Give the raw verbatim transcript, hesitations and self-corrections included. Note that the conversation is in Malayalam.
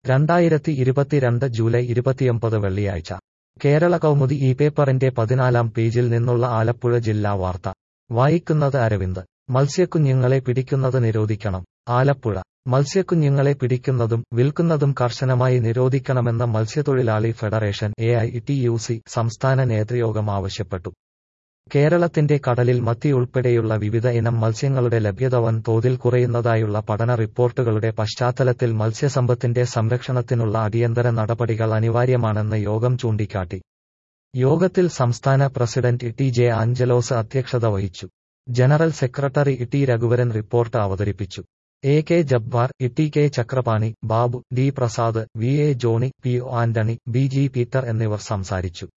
രണ്ടായിരത്തി ഇരുപത്തിരണ്ട് ജൂലൈ ഇരുപത്തിയൊമ്പത് വെള്ളിയാഴ്ച കേരള കൗമുദി ഈ പേപ്പറിന്റെ പതിനാലാം പേജിൽ നിന്നുള്ള ആലപ്പുഴ ജില്ലാ വാർത്ത വായിക്കുന്നത് അരവിന്ദ്. മത്സ്യക്കുഞ്ഞുങ്ങളെ പിടിക്കുന്നത് നിരോധിക്കണം. ആലപ്പുഴ. മത്സ്യക്കുഞ്ഞുങ്ങളെ പിടിക്കുന്നതും വിൽക്കുന്നതും കർശനമായി നിരോധിക്കണമെന്ന് മത്സ്യത്തൊഴിലാളി federation A I T U C സംസ്ഥാന നേതൃയോഗം ആവശ്യപ്പെട്ടു. കേരളത്തിന്റെ കടലിൽ മത്തി ഉൾപ്പെടെയുള്ള വിവിധ ഇനം മത്സ്യങ്ങളുടെ ലഭ്യത വൻ തോതിൽ കുറയുന്നതായുള്ള പഠന റിപ്പോർട്ടുകളുടെ പശ്ചാത്തലത്തിൽ മത്സ്യസമ്പത്തിന്റെ സംരക്ഷണത്തിനുള്ള അടിയന്തര നടപടികൾ അനിവാര്യമാണെന്ന് യോഗം ചൂണ്ടിക്കാട്ടി. യോഗത്തിൽ സംസ്ഥാന പ്രസിഡന്റ് ടി ജെ ആഞ്ചലോസ് അധ്യക്ഷത വഹിച്ചു. General secretary T Raghuvaran report അവതരിപ്പിച്ചു. A K Jabbar, T K Chakrapani, Babu, D Prasad, V A Johny, P O Antony, B G Peter എന്നിവർ സംസാരിച്ചു.